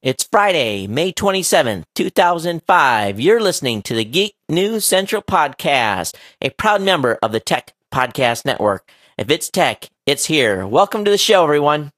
It's Friday, May 27th, 2005. You're listening to the Geek News Central Podcast, a proud member of the Tech Podcast Network. If it's tech, it's here. Welcome to the show, everyone.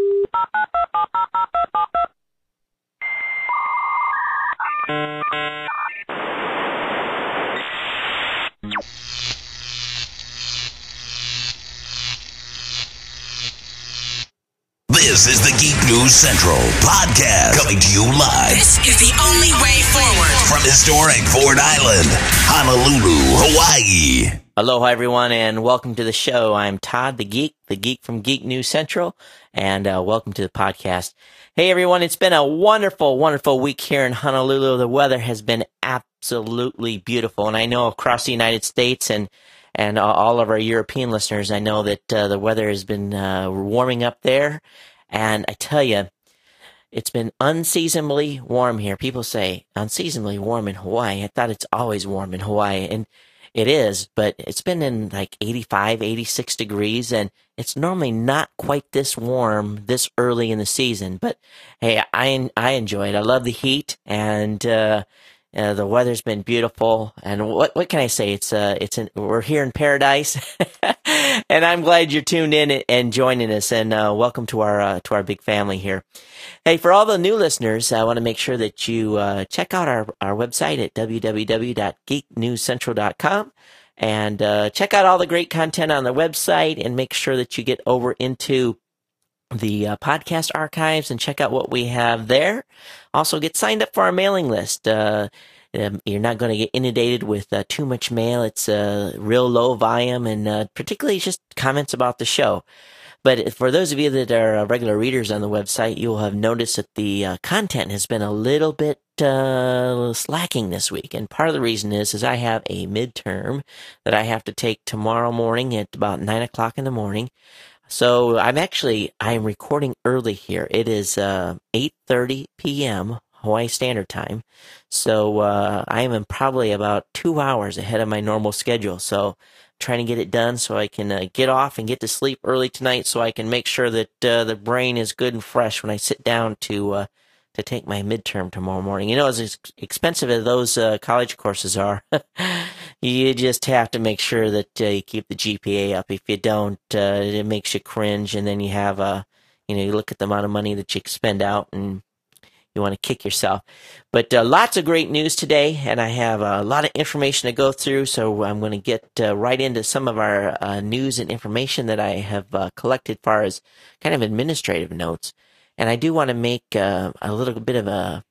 This is the Geek News Central Podcast, coming to you live. This is the only way forward. From historic Ford Island, Honolulu, Hawaii. Aloha, everyone, and welcome to the show. I'm Todd, the geek from Geek News Central, and welcome to the podcast. Hey, everyone, it's been a wonderful, wonderful week here in Honolulu. The weather has been absolutely beautiful, and I know across the United States and all of our European listeners, I know that the weather has been warming up there. And I tell you, it's been unseasonably warm here. People say unseasonably warm in Hawaii. I thought it's always warm in Hawaii. And it is, but it's been in like 85, 86 degrees. And it's normally not quite this warm this early in the season. But hey, I enjoy it. I love the heat. And the weather's been beautiful, and what can I say? We're here in paradise, and I'm glad you're tuned in and joining us. And welcome to our big family here. Hey, for all the new listeners, I want to make sure that you check out our website at www.geeknewscentral.com and check out all the great content on the website, and make sure that you get over into the podcast archives and check out what we have there. Also, get signed up for our mailing list. You're not going to get inundated with too much mail. It's real low volume, and particularly just comments about the show. But for those of you that are regular readers on the website, you will have noticed that the content has been a little bit slacking this week. And part of the reason is I have a midterm that I have to take tomorrow morning at about 9 o'clock in the morning. So I'm recording early here. It is 8:30 p.m. Hawaii Standard Time. So I am probably about 2 hours ahead of my normal schedule. So I'm trying to get it done so I can get off and get to sleep early tonight, so I can make sure that the brain is good and fresh when I sit down to take my midterm tomorrow morning. You know, as expensive as those college courses are, you just have to make sure that you keep the GPA up. If you don't, it makes you cringe, and then you have you look at the amount of money that you expend out, and you want to kick yourself. But lots of great news today, and I have a lot of information to go through, so I'm going to get right into some of our news and information that I have collected as far as kind of administrative notes. And I do want to make a little bit of an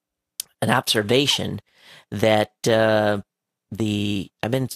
observation that I read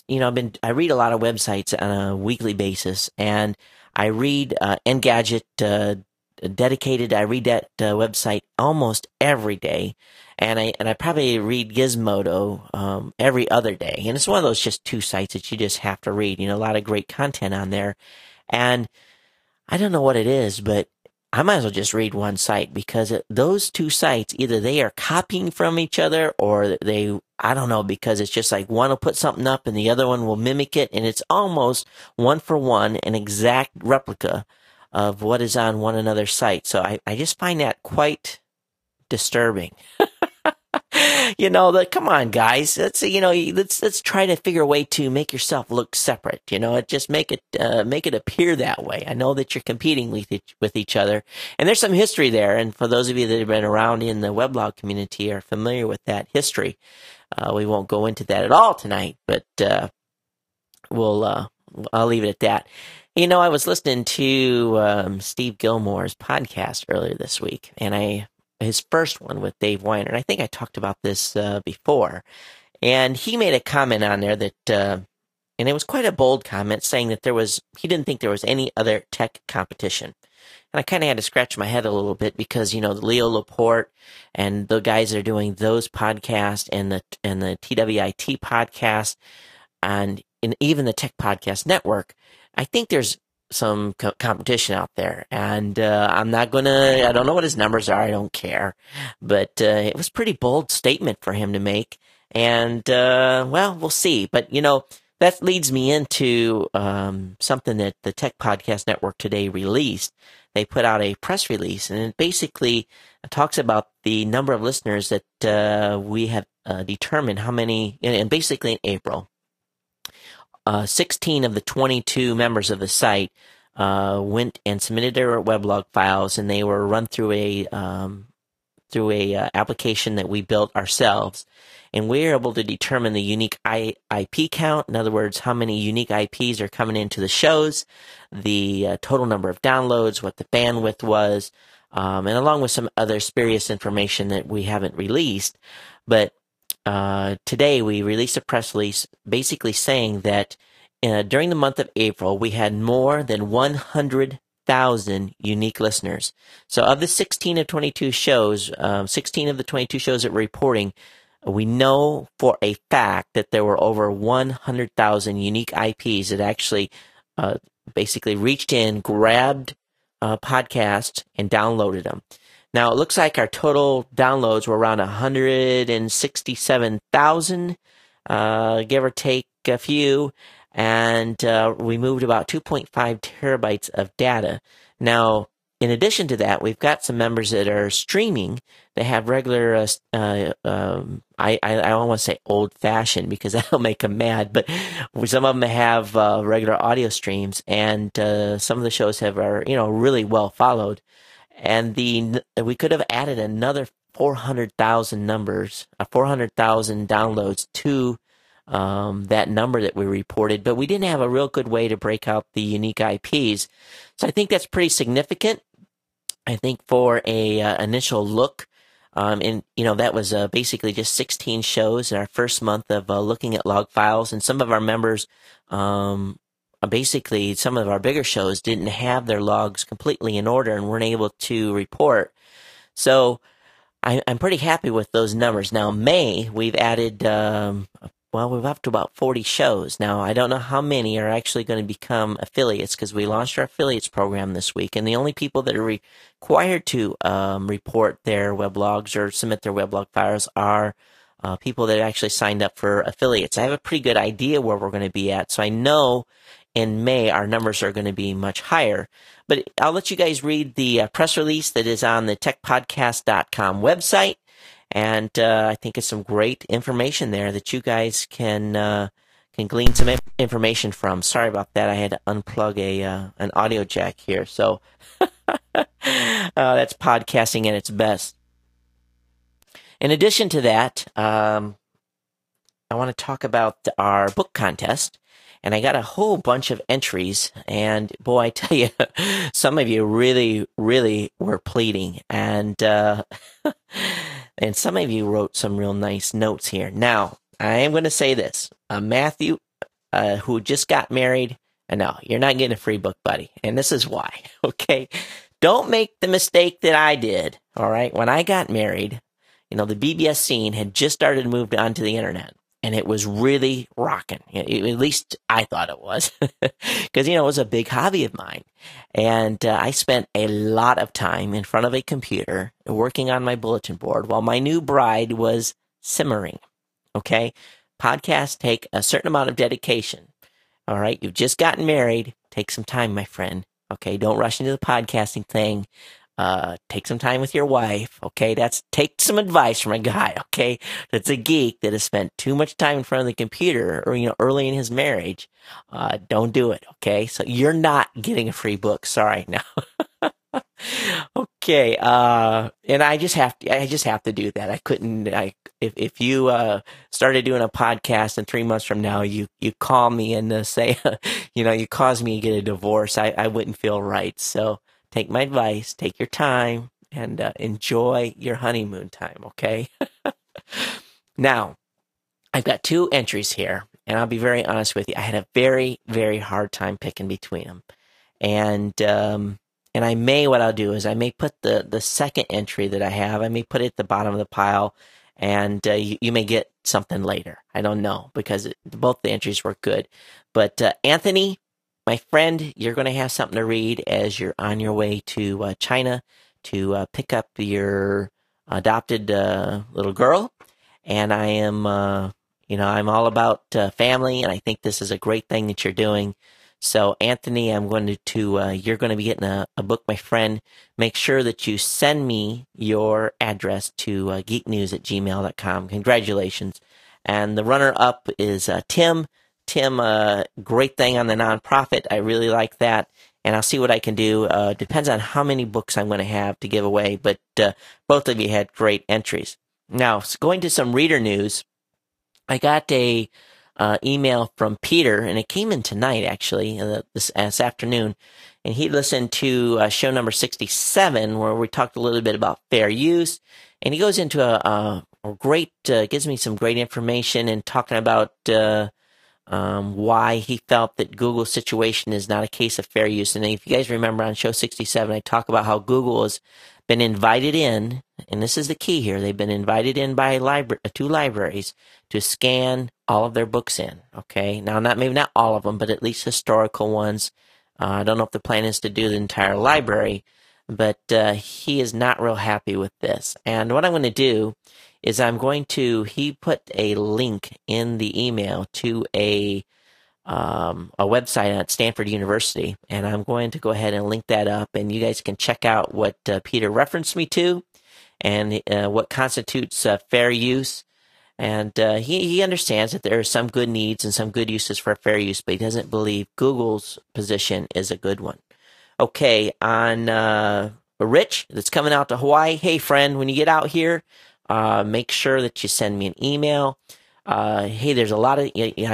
a lot of websites on a weekly basis, and I read Engadget Dedicated. I read that website almost every day, and I probably read Gizmodo every other day. And it's one of those just two sites that you just have to read. A lot of great content on there, and I don't know what it is, but I might as well just read one site, because those two sites, either they are copying from each other, or I don't know, because it's just like one will put something up and the other one will mimic it, and it's almost one for one, an exact replica of what is on one another's site. So I just find that quite disturbing. Come on, guys. Let's try to figure a way to make yourself look separate. Just make it appear that way. I know that you're competing with each other, and there's some history there. And for those of you that have been around in the weblog community are familiar with that history. We won't go into that at all tonight, but I'll leave it at that. I was listening to Steve Gilmore's podcast earlier this week, and his first one with Dave Weiner, and I think I talked about this before, and he made a comment on there that, and it was quite a bold comment, saying that he didn't think there was any other tech competition. And I kind of had to scratch my head a little bit, because, Leo Laporte and the guys that are doing those podcasts and the TWIT podcast and even the Tech Podcast Network, I think there's some competition out there, and I don't know what his numbers are, I don't care, but it was a pretty bold statement for him to make, and we'll see. But that leads me into something that the Tech Podcast Network today released. They put out a press release, and it basically talks about the number of listeners that we have determined how many, and basically in April, 16 of the 22 members of the site went and submitted their weblog files, and they were run through a application that we built ourselves, and we were able to determine the unique IP count. In other words, how many unique IPs are coming into the shows, the total number of downloads, what the bandwidth was, and along with some other spurious information that we haven't released. But today we released a press release basically saying that during the month of April, we had more than 100,000 unique listeners. So of the 16 of 22 shows, 16 of the 22 shows that we're reporting, we know for a fact that there were over 100,000 unique IPs that actually basically reached in, grabbed podcasts, and downloaded them. Now, it looks like our total downloads were around 167,000, give or take a few, and we moved about 2.5 terabytes of data. Now, in addition to that, we've got some members that are streaming. They have regular, I don't want to say old-fashioned because that'll make them mad, but some of them have regular audio streams, and some of the shows are really well followed. And we could have added another 400,000 downloads to that number that we reported, but we didn't have a real good way to break out the unique IPs. So I think that's pretty significant. I think for a initial look, that was basically just 16 shows in our first month of looking at log files, and some of our members, basically some of our bigger shows didn't have their logs completely in order and weren't able to report. So I'm pretty happy with those numbers. Now, May, we've added, we're up to about 40 shows. Now, I don't know how many are actually going to become affiliates because we launched our affiliates program this week, and the only people that are required to report their weblogs or submit their weblog files are people that actually signed up for affiliates. I have a pretty good idea where we're going to be at, so I know in May our numbers are going to be much higher. But I'll let you guys read the press release that is on the techpodcast.com website. And I think it's some great information there that you guys can glean some information from. Sorry about that. I had to unplug an audio jack here. So that's podcasting at its best. In addition to that, I want to talk about our book contest. And I got a whole bunch of entries. And boy, I tell you, some of you really, really were pleading. And and some of you wrote some real nice notes here. Now, I am going to say this. Matthew, who just got married, no, you're not getting a free book, buddy. And this is why, okay? Don't make the mistake that I did, all right? When I got married, the BBS scene had just started to move onto the internet. And it was really rocking. At least I thought it was. Because, it was a big hobby of mine. And I spent a lot of time in front of a computer working on my bulletin board while my new bride was simmering. Okay? Podcasts take a certain amount of dedication. All right? You've just gotten married. Take some time, my friend. Okay? Don't rush into the podcasting thing. Take some time with your wife, okay? Take some advice from a guy, okay? That's a geek that has spent too much time in front of the computer or, early in his marriage. Don't do it, okay? So you're not getting a free book. Sorry. Now. Okay. And I just have to do that. I couldn't, if you, started doing a podcast and 3 months from now, you call me and say, you cause me to get a divorce, I wouldn't feel right. So, take my advice, take your time, and enjoy your honeymoon time, okay? Now, I've got 2 entries here, and I'll be very honest with you. I had a very, very hard time picking between them. And what I'll do is I may put the second entry that I have, I may put it at the bottom of the pile, and you may get something later. I don't know, because both the entries were good. But Anthony, my friend, you're going to have something to read as you're on your way to China to pick up your adopted little girl. And I am, I'm all about family, and I think this is a great thing that you're doing. So, Anthony, I'm going to you're going to be getting a book, my friend. Make sure that you send me your address to geeknews@gmail.com. Congratulations. And the runner-up is Tim. Tim, great thing on the nonprofit. I really like that. And I'll see what I can do. Depends on how many books I'm going to have to give away. But both of you had great entries. Now, going to some reader news. I got a email from Peter, and it came in tonight, actually, this afternoon. And he listened to show number 67, where we talked a little bit about fair use. And he goes into a great, gives me some great information and talking about why he felt that Google's situation is not a case of fair use. And if you guys remember on show 67, I talk about how Google has been invited in, and this is the key here, they've been invited in by two libraries to scan all of their books in, okay? Now, maybe not all of them, but at least historical ones. I don't know if the plan is to do the entire library, but he is not real happy with this. And what I'm going to do is he put a link in the email to a website at Stanford University, and I'm going to go ahead and link that up, and you guys can check out what Peter referenced me to and what constitutes fair use. And he understands that there are some good needs and some good uses for fair use, but he doesn't believe Google's position is a good one. Okay, on Rich, that's coming out to Hawaii. Hey, friend, when you get out here, make sure that you send me an email. Hey, there's a lot of...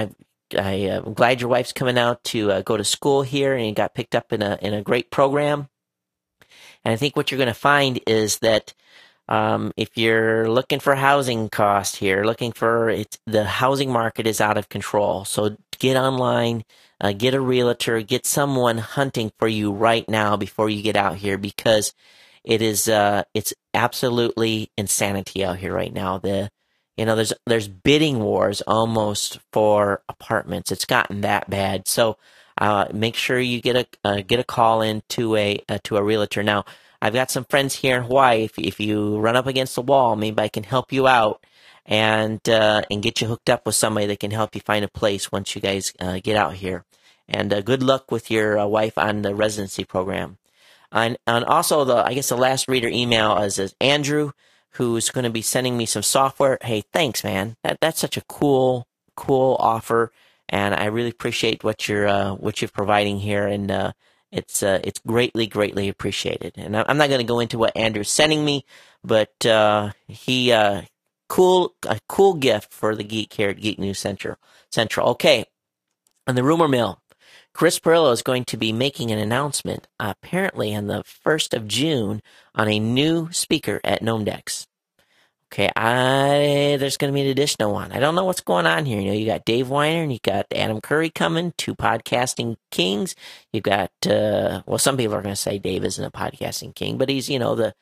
I'm glad your wife's coming out to go to school here, and you got picked up in a great program. And I think what you're going to find is that if you're looking for housing cost here, the housing market is out of control. So get online, get a realtor, get someone hunting for you right now before you get out here, because it's absolutely insanity out here right now. There's bidding wars almost for apartments. It's gotten that bad. So make sure you get a call in to a realtor. Now, I've got some friends here in Hawaii. If you run up against the wall, maybe I can help you out and get you hooked up with somebody that can help you find a place once you guys get out here. And good luck with your wife on the residency program. And also the last reader email is Andrew, who's going to be sending me some software. Hey, thanks, man. That's such a cool offer, and I really appreciate what you're providing here, and it's greatly appreciated. And I'm not going to go into what Andrew's sending me, but a cool gift for the geek here at Geek News Central. Okay, on the rumor mill, Chris Pirillo is going to be making an announcement, apparently on the 1st of June, on a new speaker at GnomeDex. Okay, there's going to be an additional one. I don't know what's going on here. You got Dave Weiner and you got Adam Curry coming, two podcasting kings. You've got, some people are going to say Dave isn't a podcasting king, but he's, he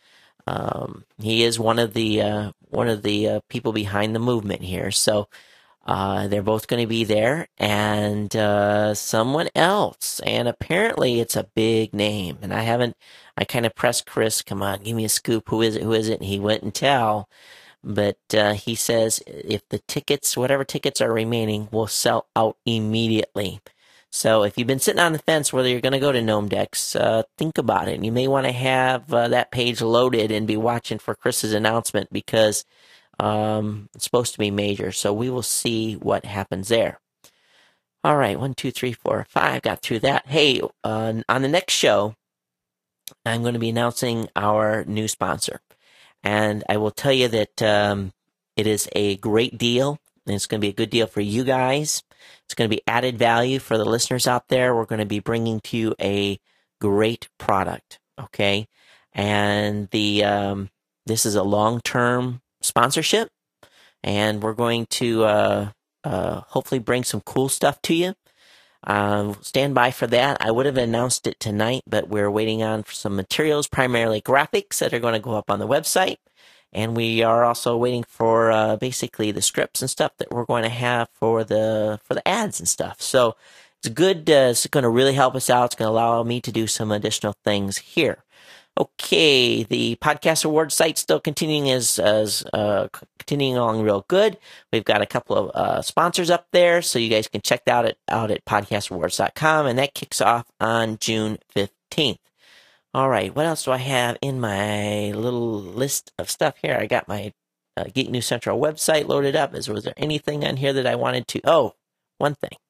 is one of the people behind the movement here. So, they're both going to be there, and someone else, and apparently it's a big name. And I kind of pressed Chris, come on, give me a scoop. Who is it? And he wouldn't tell. But he says if the tickets, whatever tickets are remaining, will sell out immediately. So if you've been sitting on the fence whether you're going to go to GnomeDex, think about it. You may want to have that page loaded and be watching for Chris's announcement, because it's supposed to be major, so we will see what happens there. All right, 1, 2, 3, 4, 5. Got through that. Hey, on the next show, I'm going to be announcing our new sponsor, and I will tell you that it is a great deal, and it's going to be a good deal for you guys. It's going to be added value for the listeners out there. We're going to be bringing to you a great product, okay? And this is a long-term sponsorship, and we're going to hopefully bring some cool stuff to you. Stand by for that. I would have announced it tonight, but we're waiting on for some materials, primarily graphics, that are going to go up on the website, and we are also waiting for basically the scripts and stuff that we're going to have for the ads and stuff. So it's good. It's going to really help us out. It's going to allow me to do some additional things here. Okay, the podcast award site still continuing continuing along real good. We've got a couple of sponsors up there, so you guys can check that out at podcastawards.com, and that kicks off on June 15th. All right, what else do I have in my little list of stuff here? I got my Geek News Central website loaded up. Was there anything on here that I wanted to? Oh, one thing.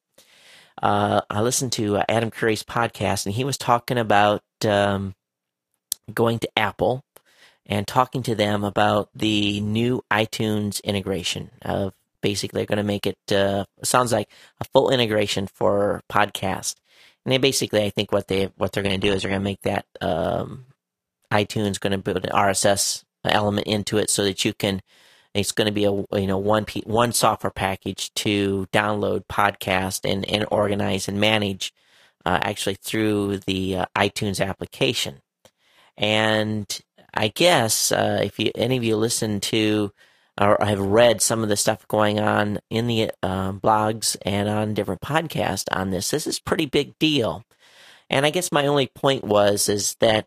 I listened to Adam Curry's podcast, and he was talking about going to Apple and talking to them about the new iTunes integration. Of basically, they're going to make it sounds like a full integration for podcast. And they basically, I think what they're going to do is they're going to make that iTunes going to put an RSS element into it so that you can. It's going to be a one software package to download podcast and organize and manage actually through the iTunes application. And I guess if any of you listen to or have read some of the stuff going on in the blogs and on different podcasts on this is a pretty big deal. And I guess my only point is that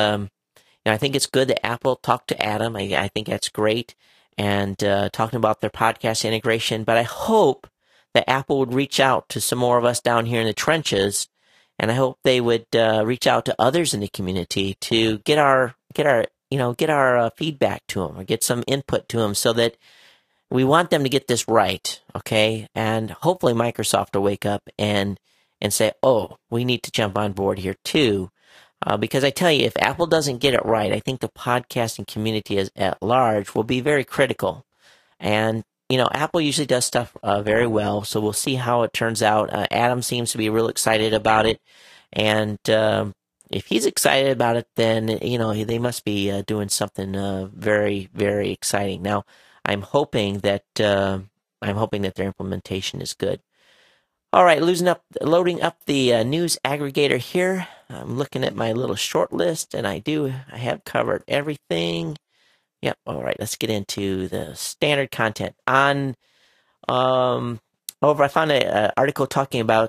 I think it's good that Apple talked to Adam. I think that's great. And talking about their podcast integration. But I hope that Apple would reach out to some more of us down here in the trenches, and I hope they would reach out to others in the community to get our feedback to them, or get some input to them, so that we want them to get this right, okay? And hopefully Microsoft will wake up and say, oh, we need to jump on board here too. Because I tell you, if Apple doesn't get it right, I think the podcasting community at large will be very critical. And, Apple usually does stuff very well, so we'll see how it turns out. Adam seems to be real excited about it. And if he's excited about it, then, they must be doing something very, very exciting. Now, I'm hoping that their implementation is good. All right, loading up the news aggregator here. I'm looking at my little short list, and I have covered everything. Yep. All right, let's get into the standard content. I found an article talking about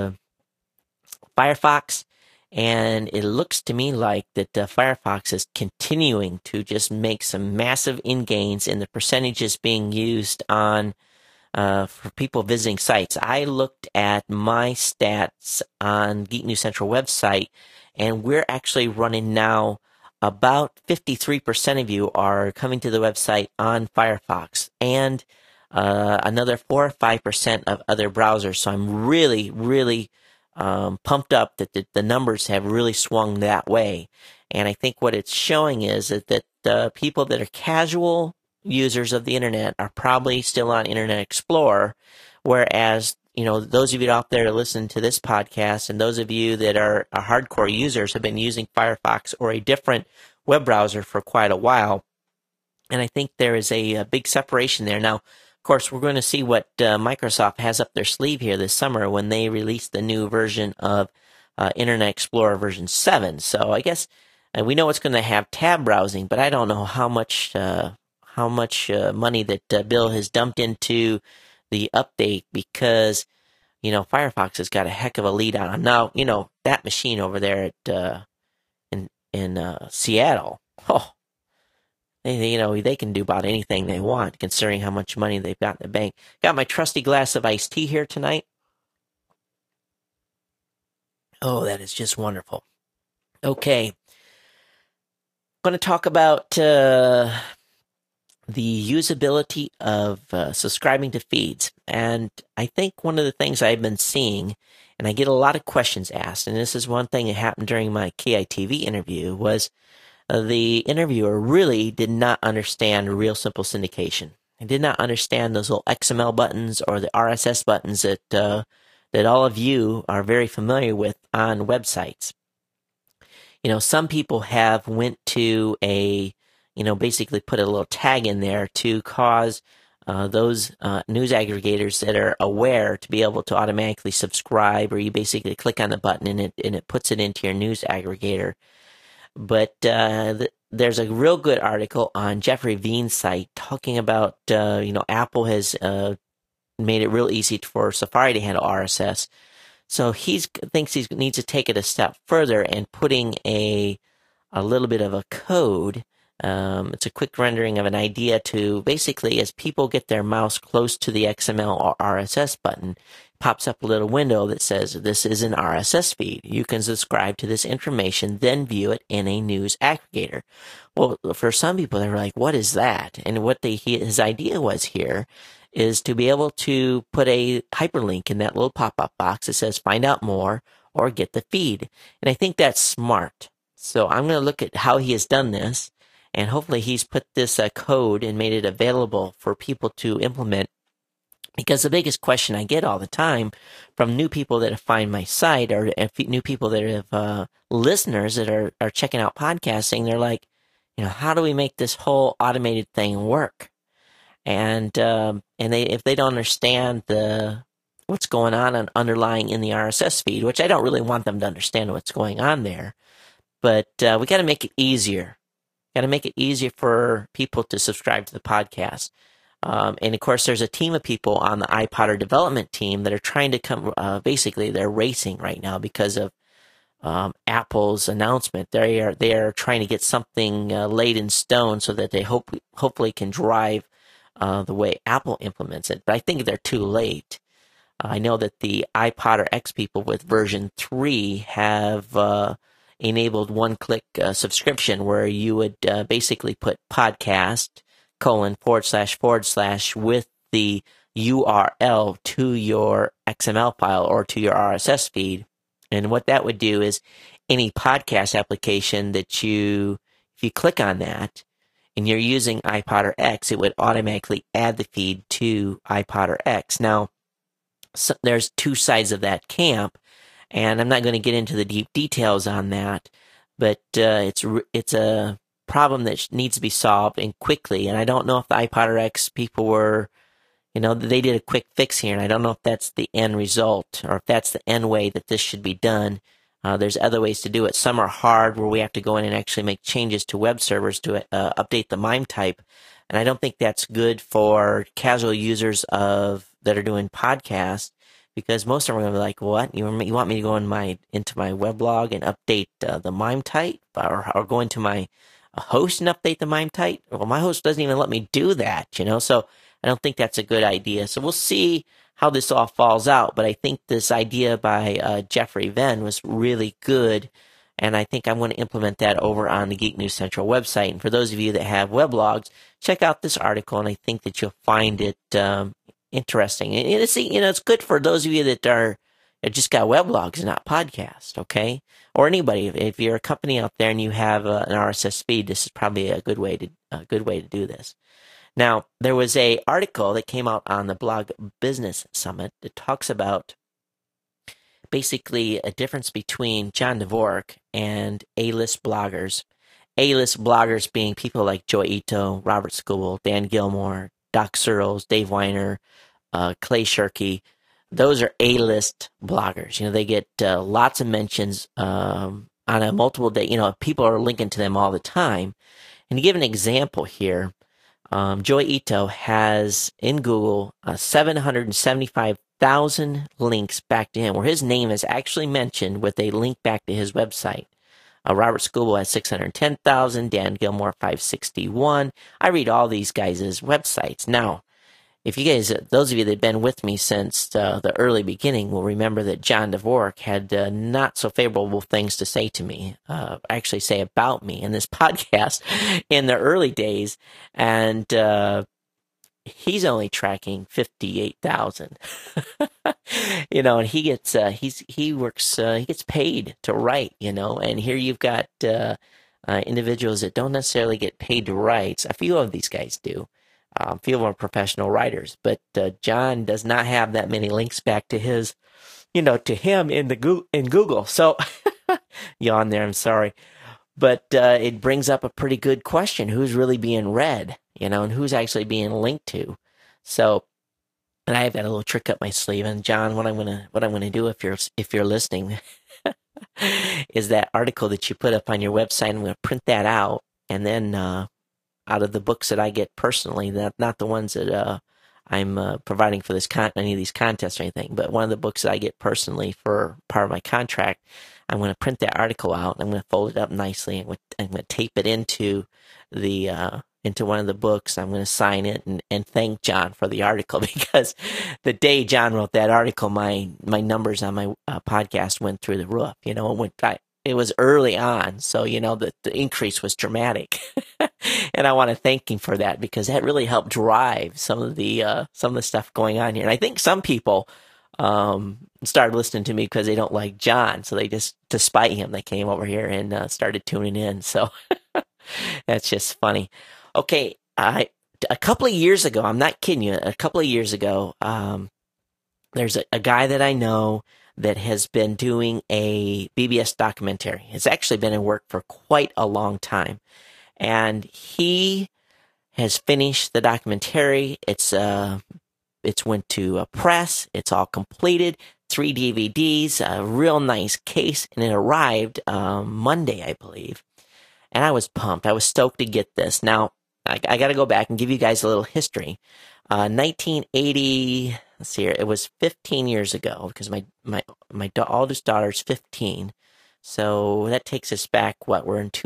Firefox, and it looks to me like that Firefox is continuing to just make some massive gains in the percentages being used on for people visiting sites. I looked at my stats on Geek News Central website, and we're actually running now about 53% of you are coming to the website on Firefox, and another 4 or 5% of other browsers. So I'm really, really pumped up that the numbers have really swung that way. And I think what it's showing is that the people that are casual users of the internet are probably still on Internet Explorer, whereas those of you out there that listen to this podcast and those of you that are hardcore users have been using Firefox or a different web browser for quite a while. And I think there is a big separation there. Now, of course, we're going to see what Microsoft has up their sleeve here this summer when they release the new version of Internet Explorer version 7. So I guess we know it's going to have tab browsing, but I don't know how much money that Bill has dumped into the update, because Firefox has got a heck of a lead on him. Now that machine over there at in Seattle, they can do about anything they want, considering how much money they've got in the bank. Got my trusty glass of iced tea here tonight. Oh, that is just wonderful. Okay, I'm going to talk about the usability of subscribing to feeds. And I think one of the things I've been seeing, and I get a lot of questions asked, and this is one thing that happened during my KITV interview, was the interviewer really did not understand real simple syndication. He did not understand those little XML buttons or the RSS buttons that all of you are very familiar with on websites. Some people have went to basically put a little tag in there to cause those news aggregators that are aware to be able to automatically subscribe, or you basically click on the button and it puts it into your news aggregator. But there's a real good article on Jeffrey Veen's site talking about Apple has made it real easy for Safari to handle RSS. So he thinks he needs to take it a step further and putting a a little bit of a code. It's a quick rendering of an idea to basically, as people get their mouse close to the XML or RSS button, pops up a little window that says, this is an RSS feed. You can subscribe to this information, then view it in a news aggregator. Well, for some people, they were like, what is that? And what his idea was here is to be able to put a hyperlink in that little pop-up box that says, find out more or get the feed. And I think that's smart. So I'm going to look at how he has done this, and hopefully he's put this code and made it available for people to implement. Because the biggest question I get all the time from new people that find my site, or new people that have listeners that are checking out podcasting, they're like, how do we make this whole automated thing work? And if they don't understand what's going on underlying in the RSS feed, which I don't really want them to understand what's going on there, but we got to make it easier. Got to make it easier for people to subscribe to the podcast. And of course, there's a team of people on the iPodder development team that are trying to come, basically they're racing right now because of Apple's announcement. They are trying to get something laid in stone so that they hopefully can drive the way Apple implements it. But I think they're too late. I know that the iPodder X people with version 3 have enabled one-click subscription where you would basically put podcast / with the URL to your XML file or to your RSS feed. And what that would do is any podcast application that if you click on that and you're using iPodder X, it would automatically add the feed to iPodder X. Now, there's two sides of that camp, and I'm not going to get into the deep details on that, but it's a problem that needs to be solved and quickly. And I don't know if the iPodder X people were, they did a quick fix here, and I don't know if that's the end result or if that's the end way that this should be done. There's other ways to do it. Some are hard, where we have to go in and actually make changes to web servers to update the MIME type, and I don't think that's good for casual users that are doing podcasts, because most of them are going to be like, what? You want me to go into my weblog and update the MIME type, or go into my host and update the MIME type? Well, my host doesn't even let me do that, so I don't think that's a good idea. So we'll see how this all falls out, but I think this idea by Jeffrey Venn was really good, and I think I'm going to implement that over on the Geek News Central website. And for those of you that have weblogs, check out this article, and I think that you'll find it interesting. And it's good for those of you that just got weblogs and not podcasts, okay? Or anybody, if you're a company out there and you have an RSS feed, this is probably a good way to do this. Now, there was an article that came out on the Blog Business Summit that talks about basically a difference between John Dvorak and A-list bloggers. A-list bloggers being people like Joi Ito, Robert Scoble, Dan Gilmore, Doc Searles, Dave Weiner, Clay Shirky. Those are A-list bloggers. They get lots of mentions on a multiple day. People are linking to them all the time. And to give an example here, Joi Ito has in Google 775,000 links back to him, where his name is actually mentioned with a link back to his website. Robert Scoble has 610,000, Dan Gilmore 561. I read all these guys' websites. Now, if you guys, those of you that have been with me since the early beginning, will remember that John Dvorak had not so favorable things to say to me, actually say about me in this podcast in the early days, and he's only tracking 58,000. And he gets he gets paid to write, and here you've got individuals that don't necessarily get paid to write. A few of these guys do. A few of them are professional writers, but John does not have that many links back to his, to him in Google. So, yawn there, I'm sorry. But it brings up a pretty good question: who's really being read, and who's actually being linked to? So, and I have got a little trick up my sleeve. And John, what I'm gonna do if you're listening, is that article that you put up on your website. I'm gonna print that out, and then out of the books that I get personally, not the ones that providing for any of these contests or anything. But one of the books that I get personally for part of my contract, I'm going to print that article out. I'm going to fold it up nicely. I'm going to tape it into one of the books. I'm going to sign it and thank John for the article, because the day John wrote that article, my numbers on my podcast went through the roof. It was early on, so the increase was dramatic, and I want to thank him for that, because that really helped drive some of the stuff going on here. And I think some people started listening to me because they don't like John, so they just, to spite him, they came over here and started tuning in. So that's just funny. Okay, a couple of years ago, I'm not kidding you. A couple of years ago, there's a guy that I know that has been doing a BBS documentary. It's actually been in work for quite a long time. And he has finished the documentary. It's went to a press. It's all completed. 3 DVDs, a real nice case, and it arrived Monday, I believe. And I was pumped. I was stoked to get this. Now, I got to go back and give you guys a little history. 1980, let's see here, it was 15 years ago, because my oldest daughter's 15. So that takes us back, we're in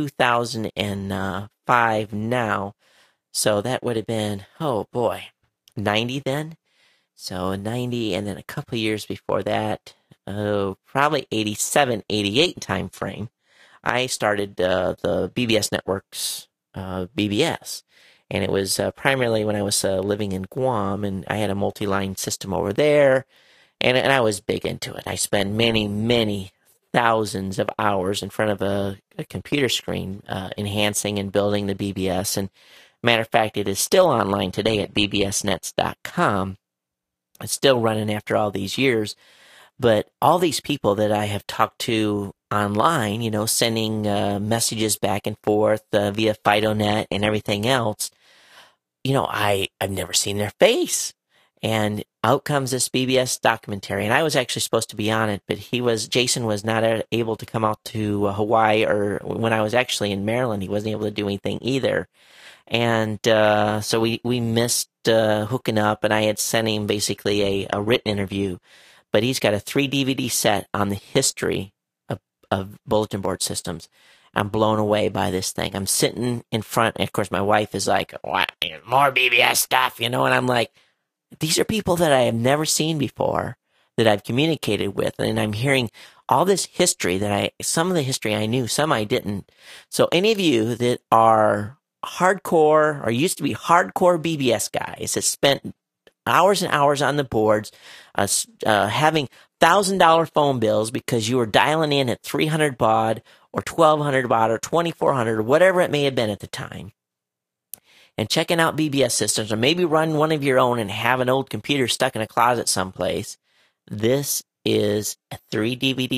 2005 now. So that would have been, 90 then? So 90, and then a couple of years before that, probably 87, 88 time frame, I started the BBS Network's BBS. And it was primarily when I was living in Guam, and I had a multi-line system over there, and I was big into it. I spent many, many thousands of hours in front of a computer screen enhancing and building the BBS. And matter of fact, it is still online today at bbsnets.com. It's still running after all these years. But all these people that I have talked to online, sending messages back and forth via FidoNet and everything else, I've never seen their face. And out comes this BBS documentary. And I was actually supposed to be on it, but Jason was not able to come out to Hawaii, or when I was actually in Maryland, he wasn't able to do anything either. And so we missed hooking up, and I had sent him basically a written interview. But he's got a 3 DVD set on the history of bulletin board systems. I'm blown away by this thing. I'm sitting in front, and of course my wife is like, "What? More BBS stuff," and I'm like, these are people that I have never seen before, that I've communicated with, and I'm hearing all this history some of the history I knew, some I didn't. So any of you that are hardcore, or used to be hardcore BBS guys that spent hours and hours on the boards, having $1,000 phone bills because you were dialing in at 300 baud or 1,200 baud or 2,400 or whatever it may have been at the time, and checking out BBS systems, or maybe run one of your own and have an old computer stuck in a closet someplace, this is a 3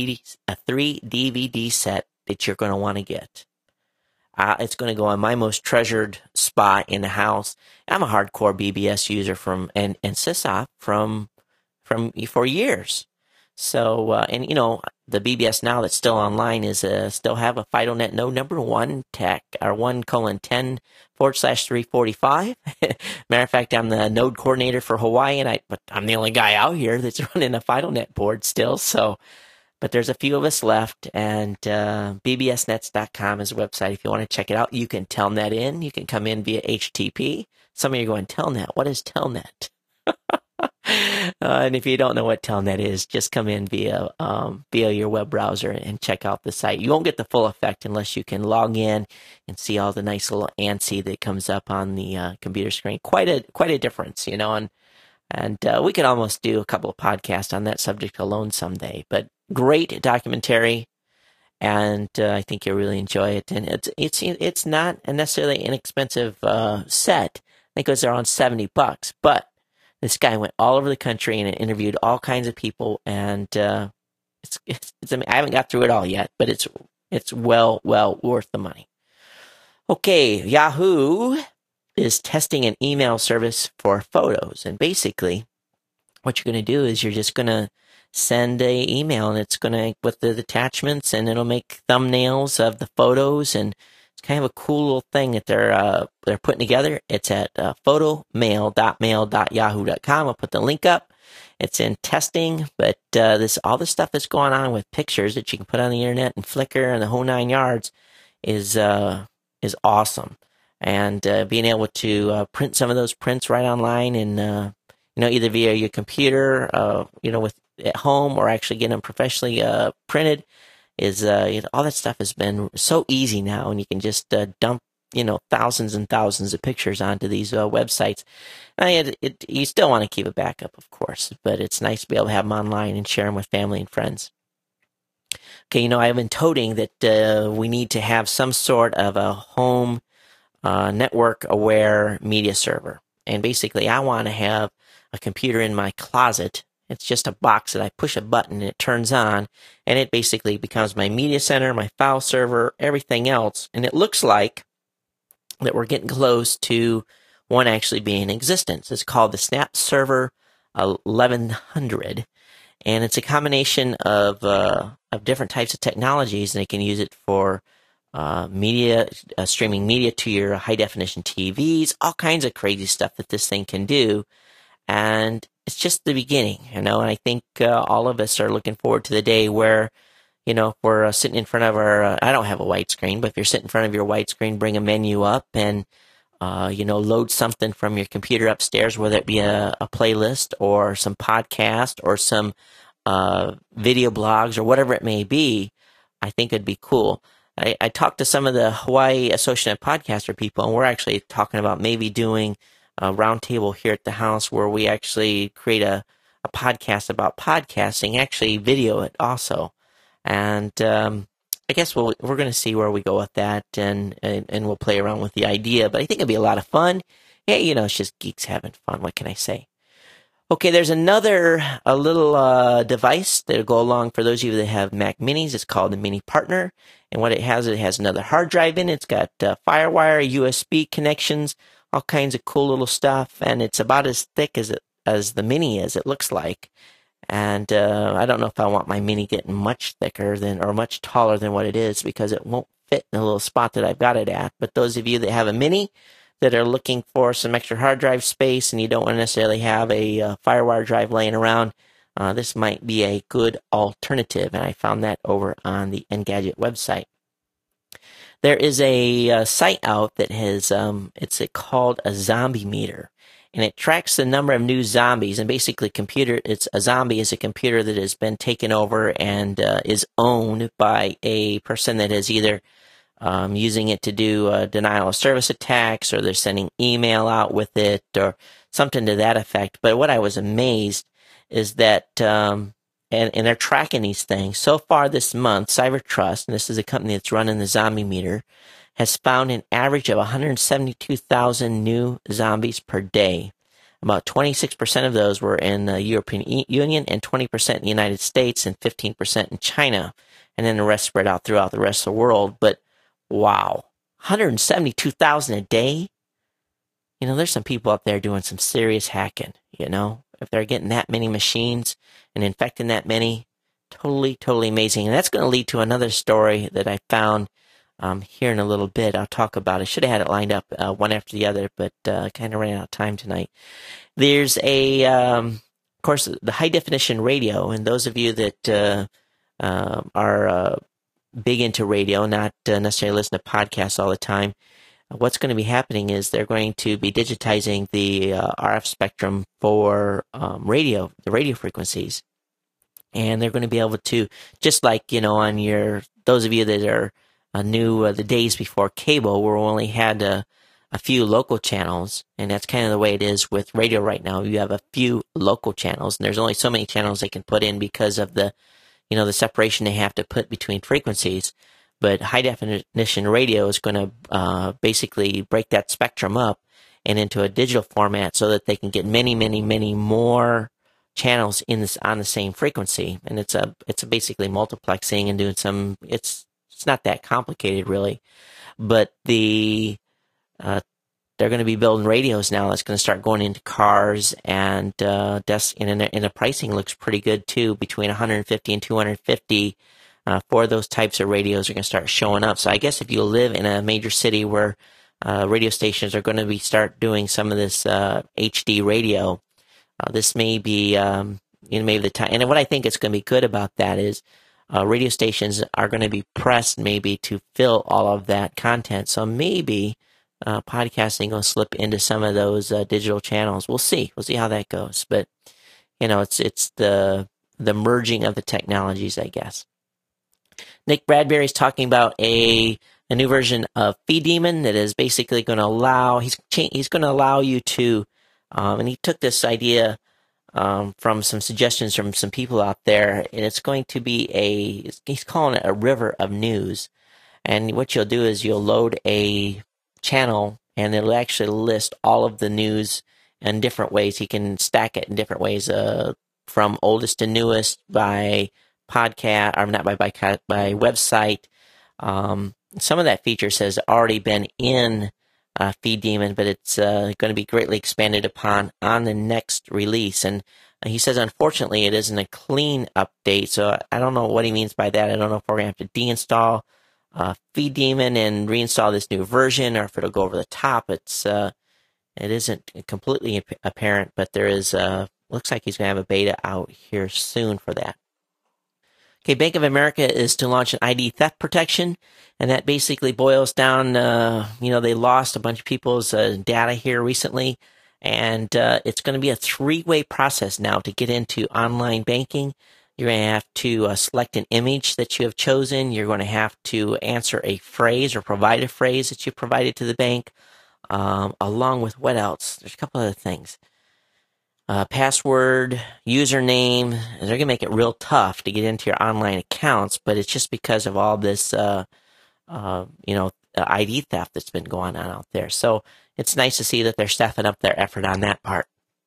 DVD set that you're going to want to get. It's going to go on my most treasured spot in the house. I'm a hardcore BBS user and SysOp for years. So, and the BBS now that's still online is still have a FidoNet node number 1 tech, or 1:10/345. Matter of fact, I'm the node coordinator for Hawaii, but I'm the only guy out here that's running a FidoNet board still. So, but there's a few of us left, and bbsnets.com is a website. If you want to check it out, you can telnet in. You can come in via HTTP. Some of you are going, Telnet? What is Telnet? And if you don't know what Telnet is, just come in via your web browser and check out the site. You won't get the full effect unless you can log in and see all the nice little ANSI that comes up on the computer screen. Quite a difference, and we could almost do a couple of podcasts on that subject alone someday. But great documentary, and I think you'll really enjoy it. And it's not a necessarily inexpensive set. I think it was around $70, but this guy went all over the country and interviewed all kinds of people, and it's I haven't got through it all yet, but it's well worth the money. Okay, Yahoo is testing an email service for photos, and basically what you're going to do is you're just going to send a email, and it's going to, with the attachments, and it'll make thumbnails of the photos, and it's kind of a cool little thing that they're putting together. It's at photomail.yahoo.com. I'll put the link up. It's in testing, but all this stuff that's going on with pictures that you can put on the internet and Flickr and the whole 9 yards is awesome. And being able to print some of those prints right online and either via your computer, with at home, or actually get them professionally printed is all that stuff has been so easy now, and you can just dump thousands and thousands of pictures onto these websites. You still want to keep a backup, of course, but it's nice to be able to have them online and share them with family and friends. Okay, I've been toting that we need to have some sort of a home network-aware media server. And basically, I want to have a computer in my closet. It's just a box that I push a button and it turns on, and it basically becomes my media center, my file server, everything else. And it looks like that we're getting close to one actually being in existence. It's called the Snap Server 1100, and it's a combination of different types of technologies, and they can use it for media, streaming media to your high definition TVs, all kinds of crazy stuff that this thing can do. And it's just the beginning, and I think all of us are looking forward to the day where, if we're sitting in front of our, I don't have a white screen, but if you're sitting in front of your white screen, bring a menu up and, load something from your computer upstairs, whether it be a playlist or some podcast or some video blogs or whatever it may be. I think it'd be cool. I talked to some of the Hawaii Association of Podcaster people, and we're actually talking about maybe doing a roundtable here at the house where we actually create a podcast about podcasting, actually video it also. And I guess we're going to see where we go with that, and we'll play around with the idea. But I think it'll be a lot of fun. Yeah, it's just geeks having fun. What can I say? Okay, there's a little device that'll go along for those of you that have Mac Minis. It's called the Mini Partner. And what it has another hard drive in it. It's got FireWire, USB connections, all kinds of cool little stuff. And it's about as thick as the Mini is, it looks like. And I don't know if I want my Mini getting much thicker or much taller than what it is, because it won't fit in the little spot that I've got it at. But those of you that have a Mini that are looking for some extra hard drive space and you don't want to necessarily have a FireWire drive laying around, this might be a good alternative. And I found that over on the Engadget website. There is a site out that has, it's called a zombie meter. And it tracks the number of new zombies. And basically, a zombie is a computer that has been taken over and is owned by a person that is either using it to do denial of service attacks, or they're sending email out with it, or something to that effect. But what I was amazed is that, and they're tracking these things. So far this month, CyberTrust, and this is a company that's running the zombie meter, has found an average of 172,000 new zombies per day. About 26% of those were in the European Union, and 20% in the United States, and 15% in China. And then the rest spread out throughout the rest of the world. But wow, 172,000 a day? There's some people out there doing some serious hacking, If they're getting that many machines and infecting that many, totally, totally amazing. And that's going to lead to another story that I found here in a little bit. I'll talk about it. Should have had it lined up one after the other, but kind of ran out of time tonight. There's of course, the high definition radio, and those of you that are big into radio, not necessarily listen to podcasts all the time, what's going to be happening is they're going to be digitizing the RF spectrum for the radio frequencies. And they're going to be able to, just like, on those of you that are knew the days before cable, where we only had a few local channels, and that's kind of the way it is with radio right now. You have a few local channels, and there's only so many channels they can put in because of the separation they have to put between frequencies. But high definition radio is going to basically break that spectrum up and into a digital format so that they can get many, many, many more channels on the same frequency. And it's basically multiplexing and doing some. It's not that complicated, really, but they're going to be building radios now that's going to start going into cars, and and the pricing looks pretty good too, between $150 and $250 for those types of radios are going to start showing up. So I guess if you live in a major city where radio stations are going to start doing some of this HD radio, this may be maybe the time. And what I think is going to be good about that is radio stations are going to be pressed maybe to fill all of that content. So maybe podcasting will slip into some of those digital channels. We'll see. We'll see how that goes. But it's the merging of the technologies, I guess. Nick Bradbury is talking about a new version of Feed Demon that is basically going to allow he's going to allow you to and he took this idea from some suggestions from some people out there, and it's going to be he's calling it a river of news. And what you'll do is you'll load a channel and it'll actually list all of the news in different ways. He can stack it in different ways, from oldest to newest by podcast, or not by website. Some of that feature has already been in Feed Demon, but it's going to be greatly expanded upon on the next release. And he says, unfortunately, it isn't a clean update, so I don't know what he means by that. I don't know if we're going to have to deinstall Feed Demon and reinstall this new version, or if it'll go over the top. It isn't completely apparent, but there is looks like he's going to have a beta out here soon for that. Okay, Bank of America is to launch an ID theft protection, and that basically boils down, they lost a bunch of people's data here recently, and it's going to be a three-way process now to get into online banking. You're going to have to select an image that you have chosen. You're going to have to answer a phrase or provide a phrase that you provided to the bank, along with what else? There's a couple other things. Password, username. They're going to make it real tough to get into your online accounts, but it's just because of all this, ID theft that's been going on out there. So it's nice to see that they're stepping up their effort on that part.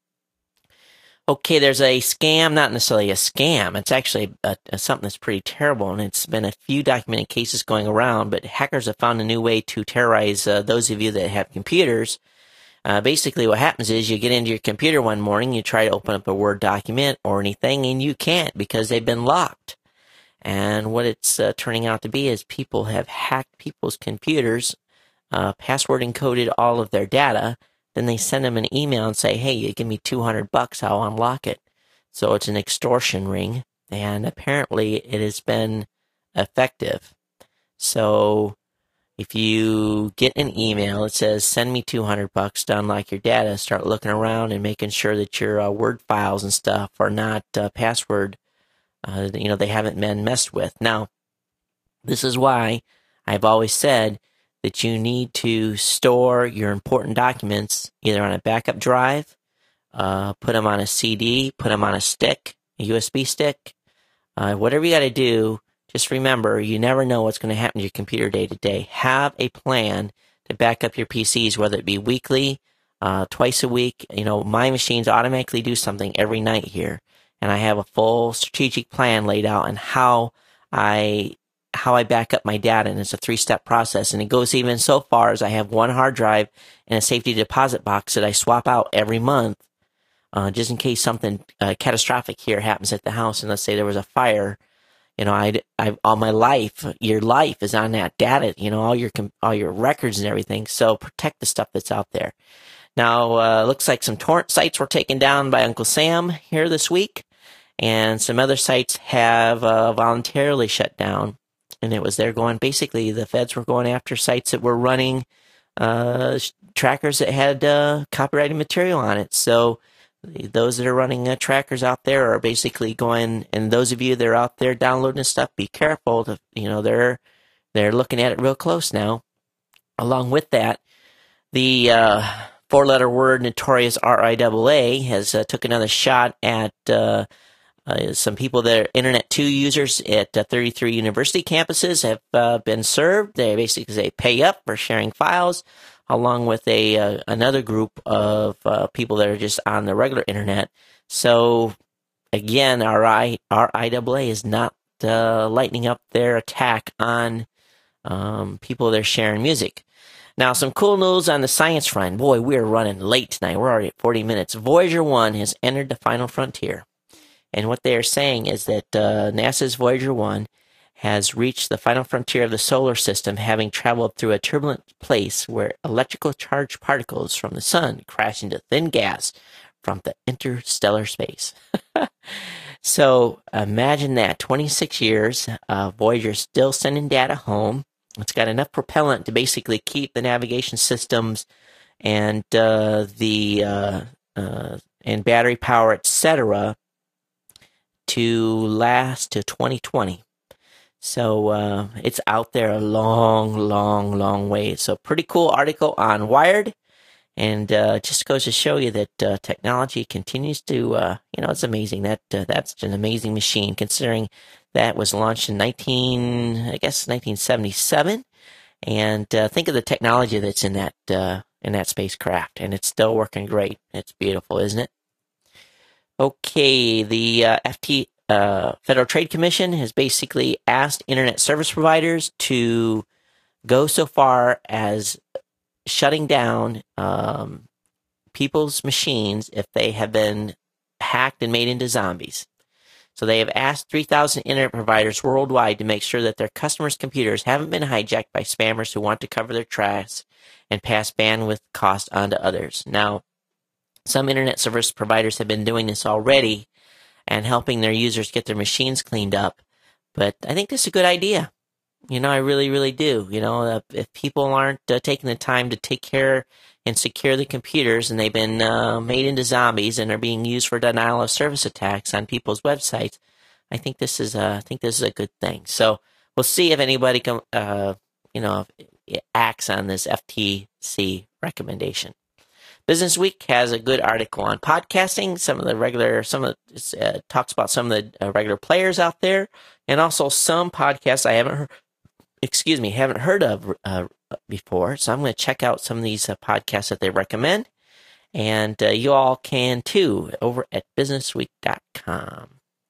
Okay, there's a scam, not necessarily a scam. It's actually something that's pretty terrible, and it's been a few documented cases going around, but hackers have found a new way to terrorize those of you that have computers. Basically, what happens is you get into your computer one morning, you try to open up a Word document or anything, and you can't because they've been locked. And what it's turning out to be is people have hacked people's computers, password encoded all of their data. Then they send them an email and say, hey, you give me $200, I'll unlock it. So it's an extortion ring, and apparently it has been effective. So if you get an email that says, send me $200 to unlock your data, start looking around and making sure that your Word files and stuff are not password, they haven't been messed with. Now, this is why I've always said that you need to store your important documents either on a backup drive, put them on a CD, put them on a stick, a USB stick, whatever you got to do. Just remember, you never know what's going to happen to your computer day to day. Have a plan to back up your PCs, whether it be weekly, twice a week. My machines automatically do something every night here, and I have a full strategic plan laid out on how I back up my data, and it's a 3-step process. And it goes even so far as I have one hard drive and a safety deposit box that I swap out every month, just in case something catastrophic here happens at the house. And let's say there was a fire. All my life, your life is on that data, all your records and everything. So protect the stuff that's out there. Now, looks like some torrent sites were taken down by Uncle Sam here this week, and some other sites have voluntarily shut down. And it was basically the feds were going after sites that were running trackers that had copyrighted material on it. So those that are running trackers out there are basically going, and those of you that are out there downloading this stuff, be careful. They're looking at it real close now. Along with that, the 4-letter word notorious RIAA has took another shot at some people that are Internet 2 users at 33 university campuses have been served. They basically say pay up for sharing files, along with another group of people that are just on the regular internet. So again, RIAA is not lightening up their attack on people that are sharing music. Now, some cool news on the science front. Boy, we're running late tonight. We're already at 40 minutes. Voyager 1 has entered the final frontier. And what they are saying is that NASA's Voyager 1 has reached the final frontier of the solar system, having traveled through a turbulent place where electrical charged particles from the sun crash into thin gas from the interstellar space. So imagine that, 26 years, Voyager's still sending data home. It's got enough propellant to basically keep the navigation systems and and battery power, etc., to last to 2020. So it's out there a long way. So pretty cool article on Wired, and just goes to show you that technology continues to, it's amazing. That's an amazing machine, considering that was launched in 1977, and think of the technology that's in that spacecraft, and it's still working great. It's beautiful, isn't it? Okay, the Federal Trade Commission has basically asked internet service providers to go so far as shutting down people's machines if they have been hacked and made into zombies. So they have asked 3,000 internet providers worldwide to make sure that their customers' computers haven't been hijacked by spammers who want to cover their tracks and pass bandwidth cost on to others. Now, some internet service providers have been doing this already and helping their users get their machines cleaned up, but I think this is a good idea. I really, really do. If people aren't taking the time to take care and secure the computers, and they've been made into zombies and are being used for denial of service attacks on people's websites, I think this is a good thing. So we'll see if anybody acts on this FTC recommendation. Business Week has a good article on podcasting. Talks about some of the regular players out there, and also some podcasts I haven't heard of before. So I'm going to check out some of these podcasts that they recommend, and you all can too over at businessweek.com.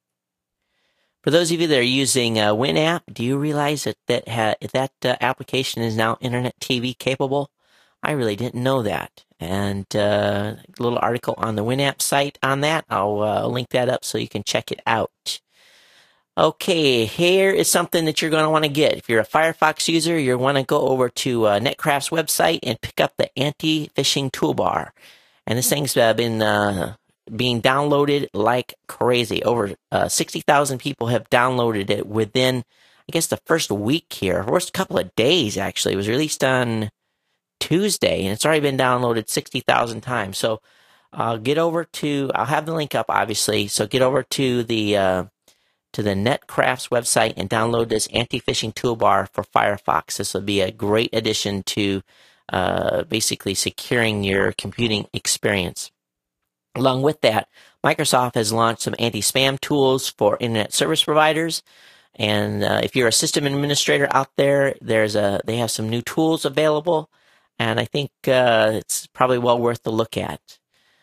For those of you that are using WinApp, do you realize that application is now Internet TV capable? I really didn't know that. And a little article on the WinApp site on that. I'll link that up so you can check it out. Okay, here is something that you're going to want to get. If you're a Firefox user, you'll want to go over to Netcraft's website and pick up the anti-phishing toolbar. And this thing's been being downloaded like crazy. Over 60,000 people have downloaded it within, I guess, the first week here. First couple of days, actually. It was released on Tuesday, and it's already been downloaded 60,000 times. So get over to, I'll have the link up, obviously. So get over to the Netcraft's website and download this anti-phishing toolbar for Firefox. This will be a great addition to basically securing your computing experience. Along with that, Microsoft has launched some anti-spam tools for internet service providers. And if you're a system administrator out there, they have some new tools available, and I think it's probably well worth the look at.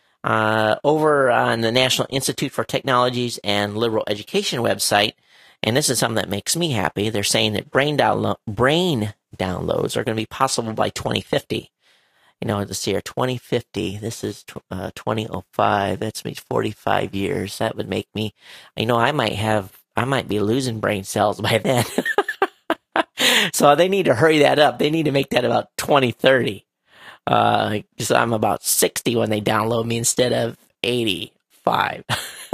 Over on the National Institute for Technologies and Liberal Education website, and this is something that makes me happy, they're saying that brain downloads are going to be possible by 2050. Let's see here, 2050, this is 2005, that's me 45 years. That would make me, I might be losing brain cells by then. So they need to hurry that up. They need to make that about 2030. Because I'm about 60 when they download me instead of 85.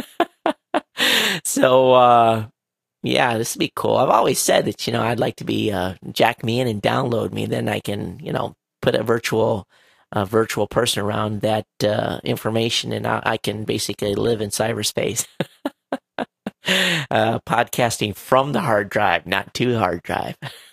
So, yeah, this would be cool. I've always said that, I'd like to be, jack me in and download me. Then I can, put a virtual person around that, information, and I can basically live in cyberspace. Podcasting from the hard drive, not to hard drive.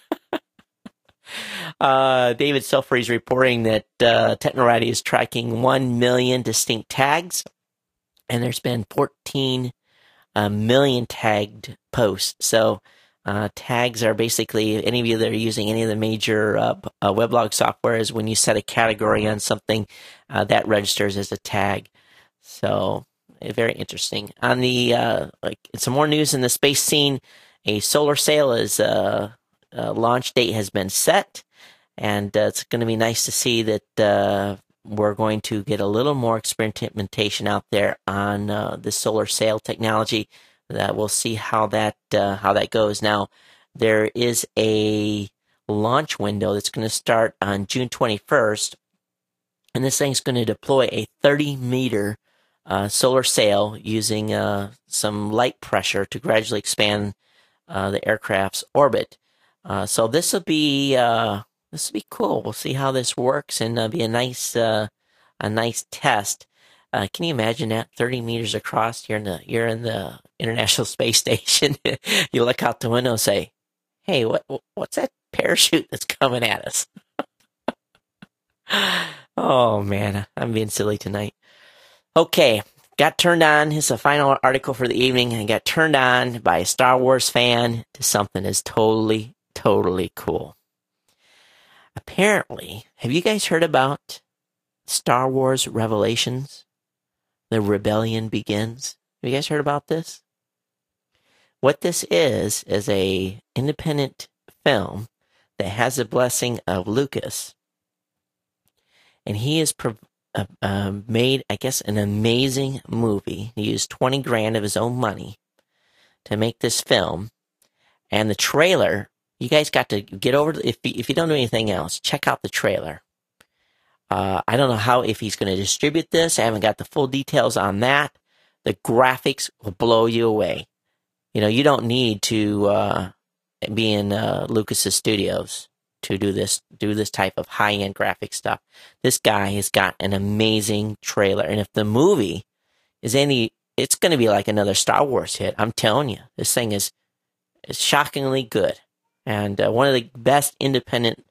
David Silfrey is reporting that Technorati is tracking 1 million distinct tags, and there's been 14 million tagged posts. So tags are basically, any of you that are using any of the major weblog softwares, when you set a category on something, that registers as a tag. So very interesting. On the some more news in the space scene, a solar sail is launch date has been set, and it's going to be nice to see that we're going to get a little more experimentation out there on the solar sail technology. That we'll see how that goes. Now, there is a launch window that's going to start on June 21st, and this thing's going to deploy a 30-meter solar sail using some light pressure to gradually expand the aircraft's orbit. So this will be cool. We'll see how this works, and be a nice test. Can you imagine that 30 meters across? You're in the International Space Station. You look out the window and say, "Hey, what's that parachute that's coming at us?" Oh man, I'm being silly tonight. Okay, got turned on. Here's the final article for the evening. I got turned on by a Star Wars fan to something that's totally cool. Apparently, have you guys heard about Star Wars Revelations? The Rebellion Begins. Have you guys heard about this? What this is a independent film that has the blessing of Lucas. And he has made, I guess, an amazing movie. He used $20,000 of his own money to make this film. And the trailer, you guys got to get over, if you don't know anything else, check out the trailer. I don't know if he's going to distribute this. I haven't got the full details on that. The graphics will blow you away. You know, you don't need to be in Lucas's studios to do this type of high-end graphic stuff. This guy has got an amazing trailer. And if the movie is it's going to be like another Star Wars hit. I'm telling you, this thing is shockingly good. And one of the best independent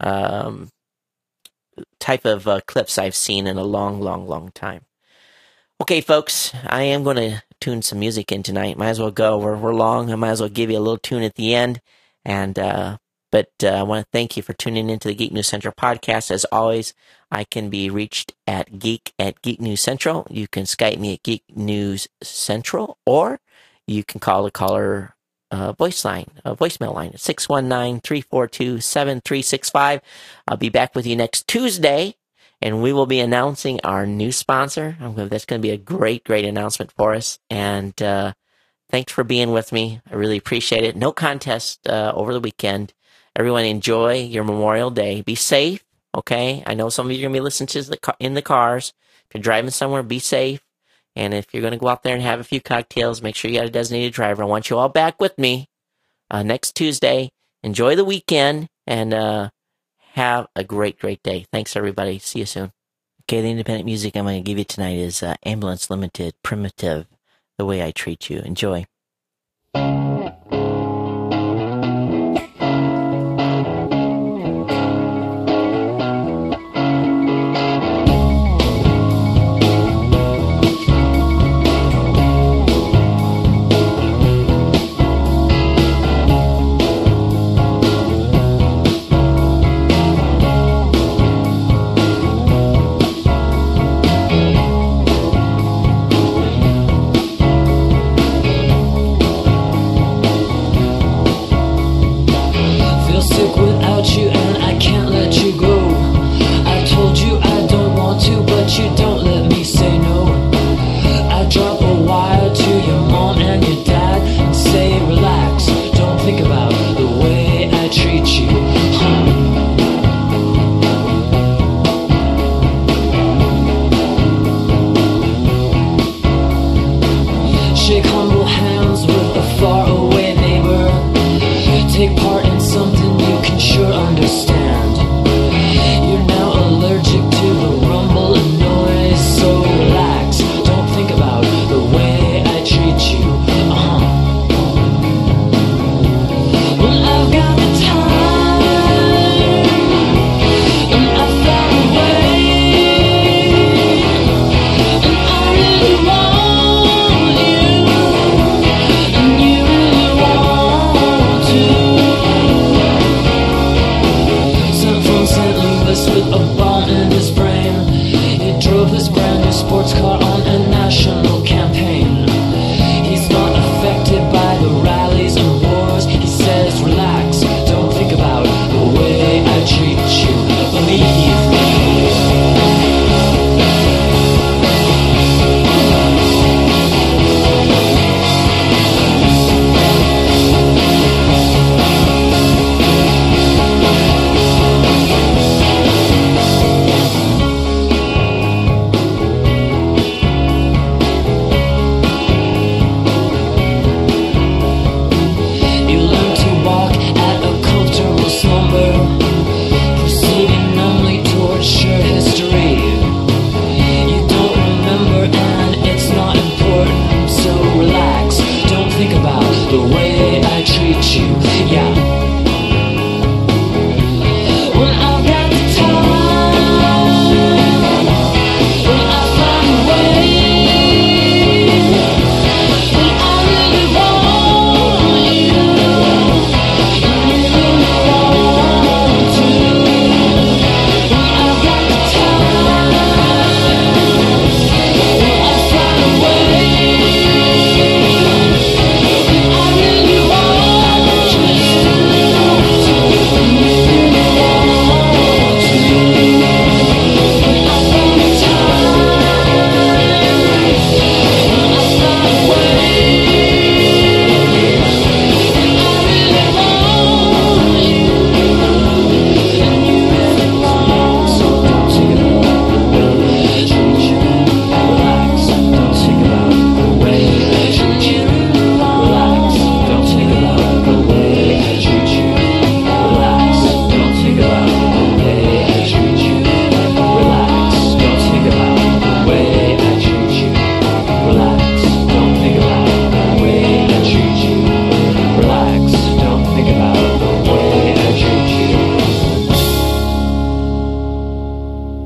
type of clips I've seen in a long time. Okay, folks, I am going to tune some music in tonight. Might as well go. We're long. I might as well give you a little tune at the end. And but I want to thank you for tuning into the Geek News Central podcast. As always, I can be reached at Geek News Central. You can Skype me at Geek News Central, or you can call the caller voicemail line at 619-342-7365. I'll be back with you next Tuesday, and we will be announcing our new sponsor. That's going to be a great announcement for us. And thanks for being with me. I really appreciate it. No contest over the weekend. Everyone enjoy your Memorial Day. Be safe, okay? I know some of you are going to be listening to this in the cars. If you're driving somewhere, be safe. And if you're going to go out there and have a few cocktails, make sure you got a designated driver. I want you all back with me next Tuesday. Enjoy the weekend and have a great day. Thanks, everybody. See you soon. Okay, the independent music I'm going to give you tonight is Ambulance Limited, Primitive, The Way I Treat You. Enjoy.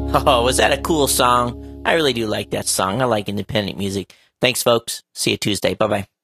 Oh, was that a cool song? I really do like that song. I like independent music. Thanks, folks. See you Tuesday. Bye-bye.